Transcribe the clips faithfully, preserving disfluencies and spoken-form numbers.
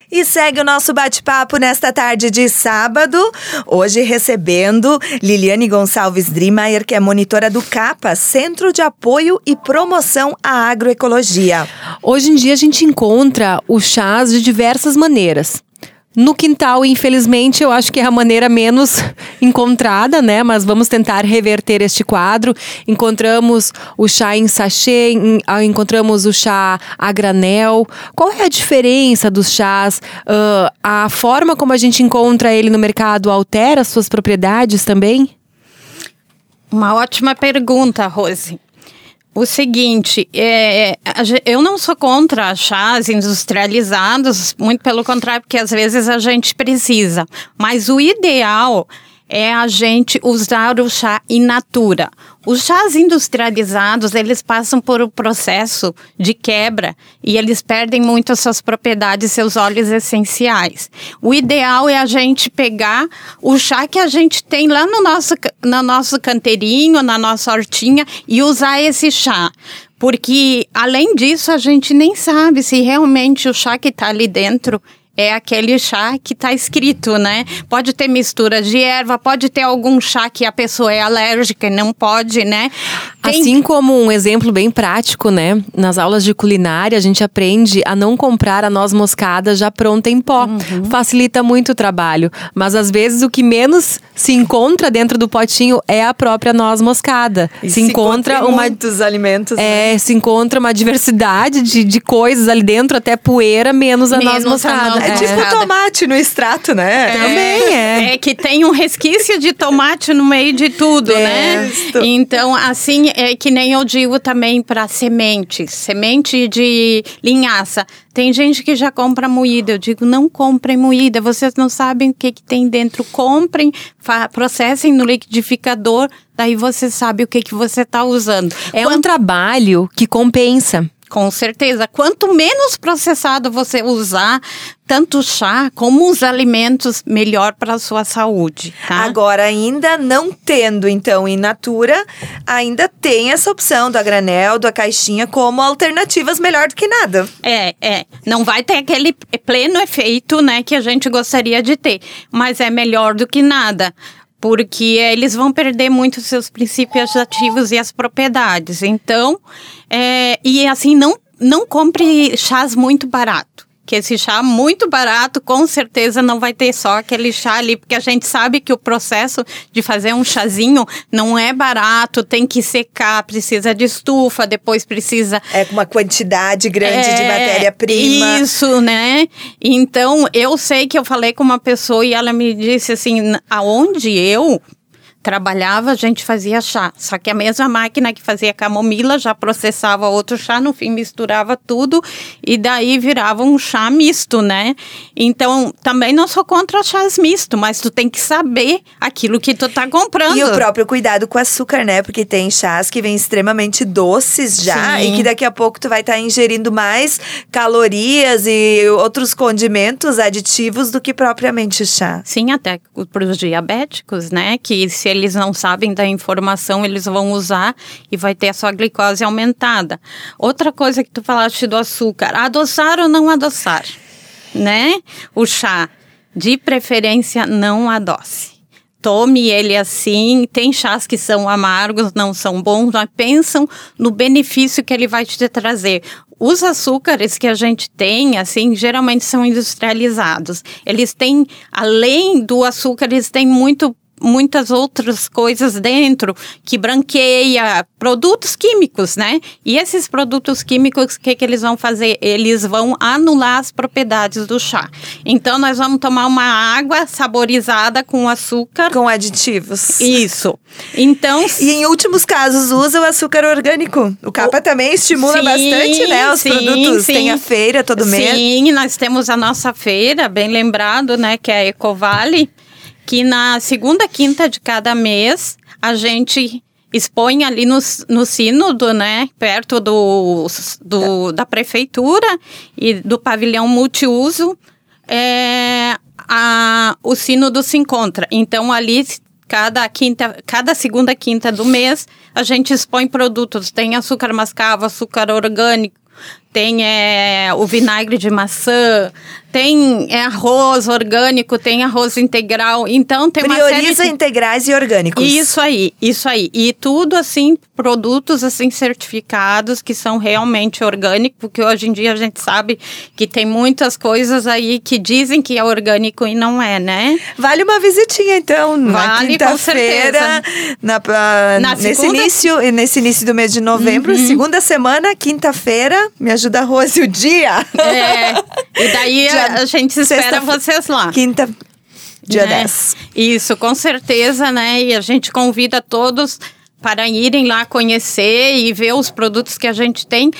E segue o nosso bate-papo nesta tarde de sábado, hoje recebendo Liliane Gonçalves Drimayer, que é monitora do CAPA, Centro de Apoio e Promoção à Agroecologia. Hoje em dia a gente encontra os chás de diversas maneiras. No quintal, infelizmente, eu acho que é a maneira menos encontrada, né? Mas vamos tentar reverter este quadro. Encontramos o chá em sachê, encontramos o chá a granel. Qual é a diferença dos chás? Uh, a forma como a gente encontra ele no mercado altera as suas propriedades também? Uma ótima pergunta, Rose. O seguinte, é, eu não sou contra chás industrializados, muito pelo contrário, porque às vezes a gente precisa. Mas o ideal é a gente usar o chá in natura. Os chás industrializados, eles passam por um processo de quebra e eles perdem muito as suas propriedades, seus óleos essenciais. O ideal é a gente pegar o chá que a gente tem lá no nosso, no nosso canteirinho, na nossa hortinha e usar esse chá. Porque, além disso, a gente nem sabe se realmente o chá que está ali dentro é aquele chá que está escrito, né? Pode ter mistura de erva, pode ter algum chá que a pessoa é alérgica e não pode, né? Tem... Assim como um exemplo bem prático, né? Nas aulas de culinária, a gente aprende a não comprar a noz moscada já pronta em pó. Uhum. Facilita muito o trabalho. Mas, às vezes, o que menos se encontra dentro do potinho é a própria noz moscada. E se, se encontra, encontra uma... muitos alimentos, É, né? se encontra uma diversidade de, de coisas ali dentro, até poeira, menos a Menos noz moscada. a noz É tipo É. tomate no extrato, né? É, Também é. É que tem um resquício de tomate no meio de tudo, É, né? isto. Então, assim, é que nem eu digo também para sementes. Semente de linhaça. Tem gente que já compra moída. Eu digo, não comprem moída. Vocês não sabem o que, que tem dentro. Comprem, fa- processem no liquidificador. Daí você sabe o que, que você está usando. É um trabalho que compensa. Com certeza. Quanto menos processado você usar, tanto o chá como os alimentos, melhor para a sua saúde, tá? Agora, ainda não tendo, então, in natura, ainda tem essa opção do a granel, da caixinha, como alternativas melhor do que nada. É, é. Não vai ter aquele pleno efeito, né, que a gente gostaria de ter. Mas é melhor do que nada. Porque eles vão perder muito seus princípios ativos e as propriedades. Então, é, e assim, não, não compre chás muito barato. Que esse chá muito barato, com certeza não vai ter só aquele chá ali. Porque a gente sabe que o processo de fazer um chazinho não é barato, tem que secar, precisa de estufa, depois precisa... É com uma quantidade grande É, de matéria-prima. Isso, né? Então, eu sei que eu falei com uma pessoa e ela me disse assim, aonde eu trabalhava, a gente fazia chá. Só que a mesma máquina que fazia camomila já processava outro chá, no fim misturava tudo e daí virava um chá misto, né? Então, também não sou contra chás misto, mas tu tem que saber aquilo que tu tá comprando. E o próprio cuidado com o açúcar, né? Porque tem chás que vêm extremamente doces já. Sim. E que daqui a pouco tu vai estar ingerindo mais calorias e outros condimentos aditivos do que propriamente o chá. Sim, até para os diabéticos, né? Que se eles não sabem da informação, eles vão usar e vai ter a sua glicose aumentada. Outra coisa que tu falaste do açúcar, adoçar ou não adoçar, né? O chá, de preferência, não adoce. Tome ele assim, tem chás que são amargos, não são bons, mas pensam no benefício que ele vai te trazer. Os açúcares que a gente tem, assim, geralmente são industrializados. Eles têm, além do açúcar, eles têm muito muitas outras coisas dentro que branqueia, produtos químicos, né? E esses produtos químicos, o que, que eles vão fazer? Eles vão anular as propriedades do chá. Então, nós vamos tomar uma água saborizada com açúcar. Com aditivos. Isso. Então... E em últimos casos, usa o açúcar orgânico. O CAPA o... também estimula sim, bastante, né? Os sim, produtos. Sim. Tem a feira todo mês. Sim, nós temos a nossa feira, bem lembrado, né? Que é a Ecovale. Que na segunda quinta de cada mês, a gente expõe ali no, no sínodo, né, perto do, do, da prefeitura e do pavilhão multiuso, é, a, o sínodo se encontra. Então, ali, cada, quinta, cada segunda quinta do mês, a gente expõe produtos. Tem açúcar mascavo, açúcar orgânico, tem é, o vinagre de maçã, tem é, arroz orgânico, tem arroz integral, então tem Prioriza uma série de... integrais e orgânicos. Isso aí, isso aí. E tudo assim, produtos assim certificados que são realmente orgânicos, porque hoje em dia a gente sabe que tem muitas coisas aí que dizem que é orgânico e não é, né? Vale uma visitinha então, na Vale, quinta-feira, na, uh, Na nesse segunda? início, nesse início do mês de novembro, Uhum. segunda semana, quinta-feira, me ajuda a Rose o dia. É, e daí a, Já- a gente espera sexta- vocês lá. Quinta, dia né? dez. Isso, com certeza, né? E a gente convida todos para irem lá conhecer e ver os produtos que a gente tem.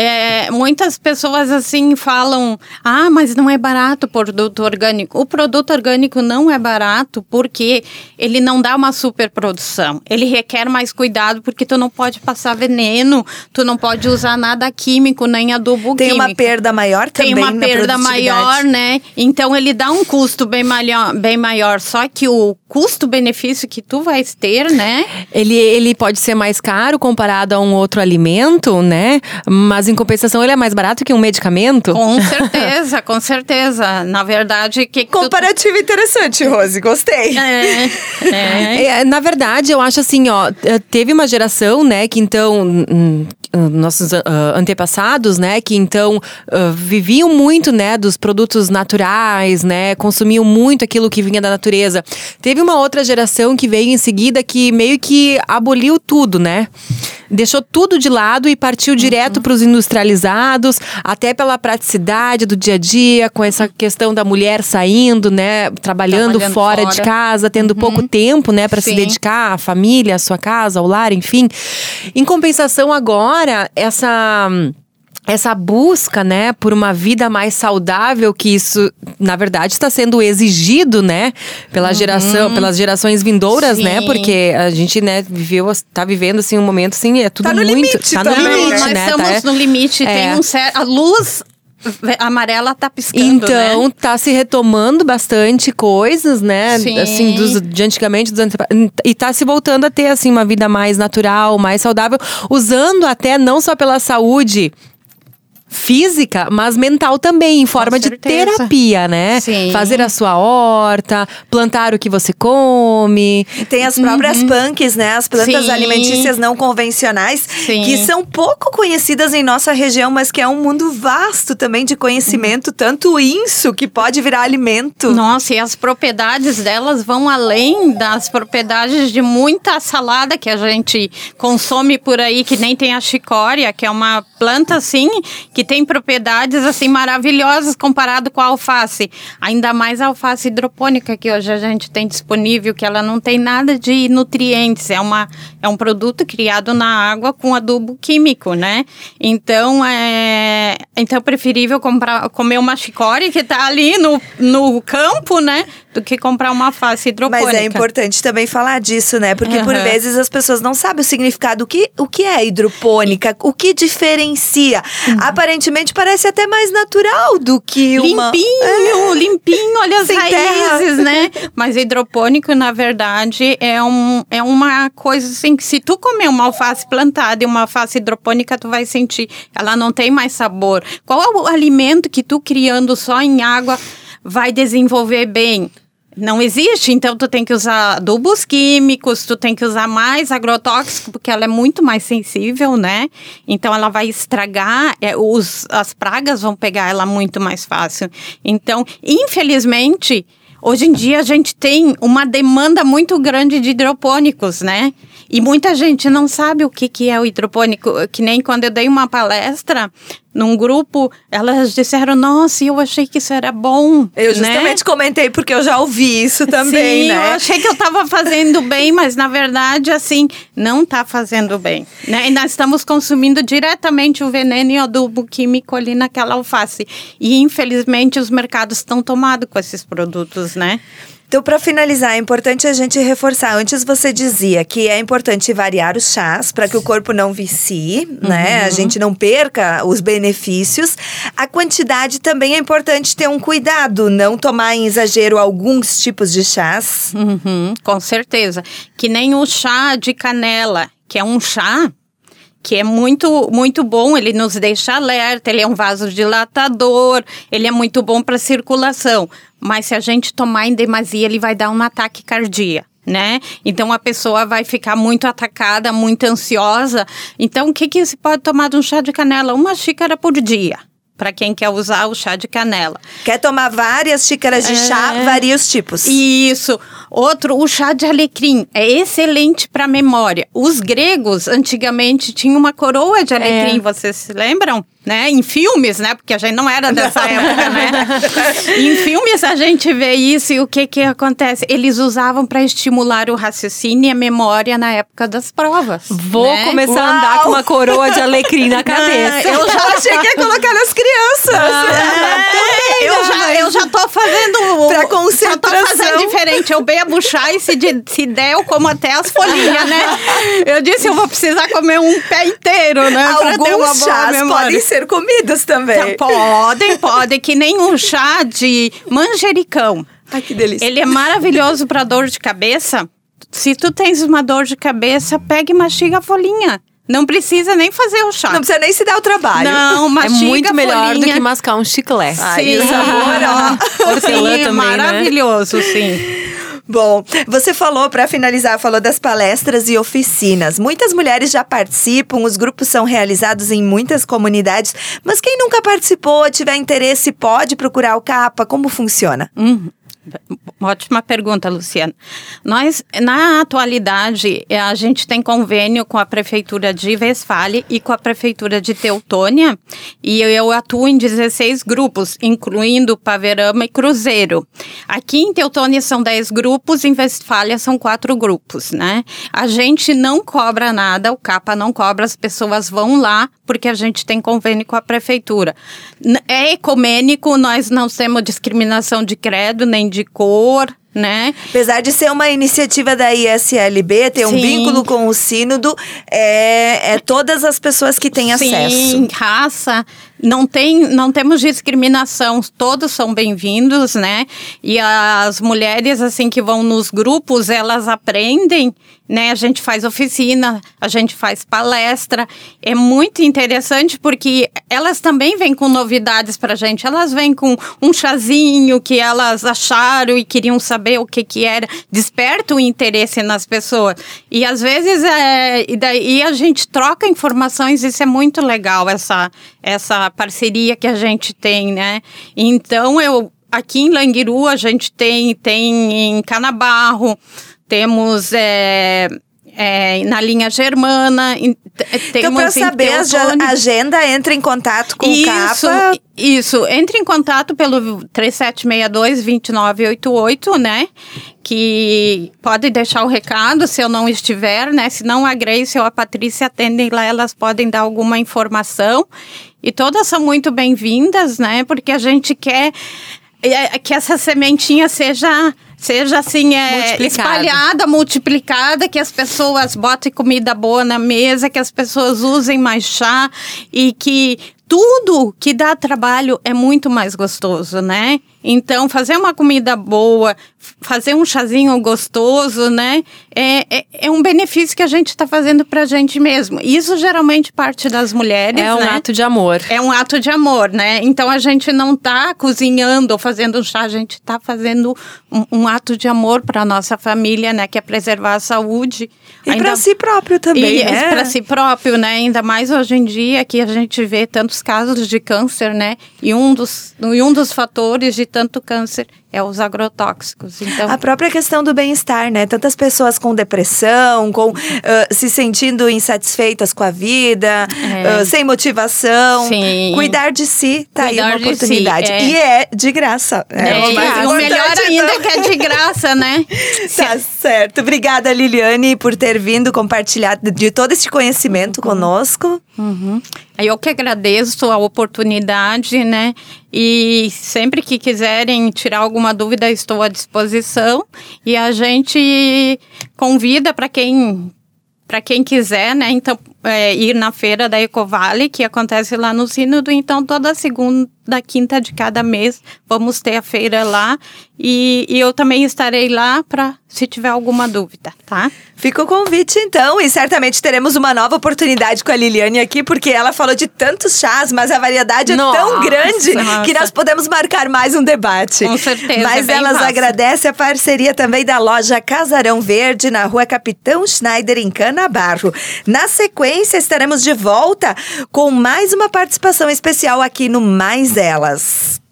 É, muitas pessoas assim falam, ah, mas não é barato o produto orgânico. O produto orgânico não é barato porque ele não dá uma superprodução. Ele requer mais cuidado porque tu não pode passar veneno, tu não pode usar nada químico, nem adubo Tem químico. uma perda maior também Tem uma na perda produtividade. maior, né? Então ele dá um custo bem maior, bem maior. Só que o custo-benefício que tu vais ter, né? Ele, ele pode ser mais caro comparado a um outro alimento, né? Mas em compensação ele é mais barato que um medicamento. Com certeza, com certeza. Na verdade, que que tu- Comparativo interessante, Rose, gostei. É, é. É, na verdade, eu acho assim, ó, teve uma geração, né, que então, hum, nossos ah, antepassados, né, que então ah, viviam muito, né, dos produtos naturais, né, consumiam muito aquilo que vinha da natureza. Teve uma outra geração que veio em seguida que meio que aboliu tudo, né? Deixou tudo de lado e partiu direto para os industrializados, até pela praticidade do dia a dia, com essa questão da mulher saindo, né, trabalhando, Trabalhando fora, fora. de casa, tendo pouco tempo, né, para se Sim. dedicar à família, à sua casa, ao lar, enfim. Em compensação agora, essa essa busca, né, por uma vida mais saudável, que isso, na verdade, está sendo exigido, né, pela geração, pelas gerações vindouras, Sim. né, porque a gente, né, viveu, tá vivendo, assim, um momento, assim, é tudo Tá no muito... limite tá no também, limite, né? Nós né, estamos tá- no limite. É. Tem um certo... A luz ve- amarela tá piscando, Então, né? tá se retomando bastante coisas, né? Sim. Assim, dos, de antigamente, dos antepa- e tá se voltando a ter, assim, uma vida mais natural, mais saudável, usando até não só pela saúde física, mas mental também, em forma de certeza. terapia, né? Sim. Fazer a sua horta, plantar o que você come. Tem as próprias punks, né? As plantas Sim. alimentícias não convencionais, Sim. que são pouco conhecidas em nossa região, mas que é um mundo vasto também de conhecimento, tanto isso que pode virar alimento. Nossa, e as propriedades delas vão além das propriedades de muita salada que a gente consome por aí, que nem tem a chicória, que é uma planta assim, que tem propriedades assim maravilhosas comparado com a alface. Ainda mais a alface hidropônica que hoje a gente tem disponível, que ela não tem nada de nutrientes, é, uma, é um produto criado na água com adubo químico, né? Então, é, então é preferível comprar, comer uma chicória que tá ali no, no campo, né? Do que comprar uma alface hidropônica. Mas é importante também falar disso, né? Porque por Aham. vezes as pessoas não sabem o significado. O que, o que é hidropônica? O que diferencia? Aparentemente parece até mais natural do que uma... Limpinho, limpinho, olha as Sem raízes, terra. né? Mas hidropônico, na verdade, é, um, é uma coisa assim que se tu comer uma alface plantada e uma alface hidropônica, tu vai sentir. Ela não tem mais sabor. Qual é o alimento que tu criando só em água vai desenvolver bem? Não existe, então tu tem que usar adubos químicos, tu tem que usar mais agrotóxico, porque ela é muito mais sensível, né? Então ela vai estragar, é, os, as pragas vão pegar ela muito mais fácil. Então, infelizmente, hoje em dia a gente tem uma demanda muito grande de hidropônicos, né? E muita gente não sabe o que, que é o hidropônico, que nem quando eu dei uma palestra num grupo, elas disseram, nossa, eu achei que isso era bom. Eu né? justamente comentei porque eu já ouvi isso também, Sim, né? eu achei que eu estava fazendo bem, mas na verdade, assim, não está fazendo bem, né? E nós estamos consumindo diretamente o veneno e o adubo químico ali naquela alface. E infelizmente os mercados estão tomados com esses produtos, né? Então, para finalizar, é importante a gente reforçar. Antes você dizia que é importante variar os chás para que o corpo não vicie, né? A gente não perca os benefícios. A quantidade também é importante ter um cuidado, não tomar em exagero alguns tipos de chás. Uhum, com certeza. Que nem o chá de canela, que é um chá que é muito, muito bom, ele nos deixa alerta, ele é um vasodilatador, ele é muito bom para circulação. Mas se a gente tomar em demasia, ele vai dar um ataque cardíaco, né? Então a pessoa vai ficar muito atacada, muito ansiosa. Então o que, que se pode tomar de um chá de canela? Uma xícara por dia, para quem quer usar o chá de canela. Quer tomar várias xícaras de é. chá, vários tipos. Isso. Outro, o chá de alecrim. É excelente para memória. Os gregos, antigamente, tinham uma coroa de alecrim. É. Vocês se lembram? Né? Em filmes, né? Porque a gente não era dessa época, né? Em filmes a gente vê isso e o que que acontece? Eles usavam para estimular o raciocínio e a memória na época das provas. Vou né? começar Uau! a andar com uma coroa de alecrim na cabeça. Eu já achei que ia colocar nas crianças. É, eu, já, eu já tô fazendo... Pra concentração. Já tô fazendo diferente. Eu bebo chá e se, de, se der, eu como até as folhinhas, né? Eu disse, eu vou precisar comer um pé inteiro, né? Alguns pra ter uma boa chás memória. podem ser comidas também. Podem, podem. Que nem um chá de manjericão. Ai, que delícia. Ele é maravilhoso para dor de cabeça. Se tu tens uma dor de cabeça, pega e mastiga a folhinha. Não precisa nem fazer o chá. Não precisa nem se dar o trabalho. Não, mastiga é muito melhor folhinha. do que mascar um chiclete. Ai, o sabor, ó. Hortelã sim, também, maravilhoso, né? sim. Bom, você falou, para finalizar, falou das palestras e oficinas. Muitas mulheres já participam, os grupos são realizados em muitas comunidades, mas quem nunca participou, tiver interesse, pode procurar o CAPA? Como funciona? Uhum. Ótima pergunta, Luciana. Nós, na atualidade, a gente tem convênio com a Prefeitura de Westfália e com a Prefeitura de Teutônia, e eu atuo em dezesseis grupos, incluindo Paverama e Cruzeiro. Aqui em Teutônia são dez grupos, em Westfália são quatro grupos, né? A gente não cobra nada, o CAPA não cobra, as pessoas vão lá porque a gente tem convênio com a Prefeitura. É ecumênico, nós não temos discriminação de credo, nem de cor, né? Apesar de ser uma iniciativa da I S L B, ter Sim. um vínculo com o sínodo, é, é todas as pessoas que têm Sim, acesso. Sim, raça, não, tem, não temos discriminação, todos são bem-vindos, né? E as mulheres, assim, que vão nos grupos, elas aprendem, né? A gente faz oficina, a gente faz palestra, é muito interessante porque elas também vêm com novidades pra gente, elas vêm com um chazinho que elas acharam e queriam saber o que que era, desperta o interesse nas pessoas, e às vezes é, e daí a gente troca informações, isso é muito legal, essa, essa parceria que a gente tem, né? Então, eu, aqui em Languiru, a gente tem, tem em Canabarro, temos é, é, na linha Germana, em, então, para saber a agenda, entre em contato com isso, o CAPA. Isso, entre em contato pelo três sete seis dois, dois nove oito oito, né? Que pode deixar o recado se eu não estiver, né? Se não a Grace ou a Patrícia atendem lá, elas podem dar alguma informação. E todas são muito bem-vindas, né? Porque a gente quer que essa sementinha seja... Seja assim, é, espalhada, multiplicada, que as pessoas botem comida boa na mesa, que as pessoas usem mais chá e que tudo que dá trabalho é muito mais gostoso, né? Então, fazer uma comida boa, fazer um chazinho gostoso, né? É, é, é um benefício que a gente está fazendo pra gente mesmo. Isso geralmente parte das mulheres, É um né? ato de amor. É um ato de amor, né? Então, a gente não tá cozinhando ou fazendo um chá, a gente tá fazendo um, um ato de amor pra nossa família, né? Que é preservar a saúde. E Ainda... pra si próprio também, e né? Pra si próprio, né? Ainda mais hoje em dia que a gente vê tantos casos de câncer, né? E um dos, e um dos fatores de tanto câncer é os agrotóxicos. Então... A própria questão do bem-estar, né? Tantas pessoas com depressão, com, uh, se sentindo insatisfeitas com a vida, é. uh, sem motivação. Sim. Cuidar de si, tá Cuidar aí uma oportunidade. Si, é. E é de graça. É, é, o, mais o melhor ainda é que é de graça, né? Tá certo. Obrigada, Liliane, por ter vindo compartilhar de todo esse conhecimento uhum. conosco. Uhum. Eu que agradeço a oportunidade, né? E sempre que quiserem tirar alguma dúvida, estou à disposição. E a gente convida para quem, para quem quiser, né? Então, é, ir na feira da Ecovale, que acontece lá no Sínodo. Então, toda segunda, quinta de cada mês, vamos ter a feira lá. E, e eu também estarei lá para, se tiver alguma dúvida, tá? Fica o convite, então, e certamente teremos uma nova oportunidade com a Liliane aqui, porque ela falou de tantos chás, mas a variedade é Nossa, tão grande nossa. que nós podemos marcar mais um debate. Com certeza, Mas bem elas massa. agradecem a parceria também da loja Casarão Verde, na rua Capitão Schneider, em Canabarro. Na sequência, estaremos de volta com mais uma participação especial aqui no Mais Elas.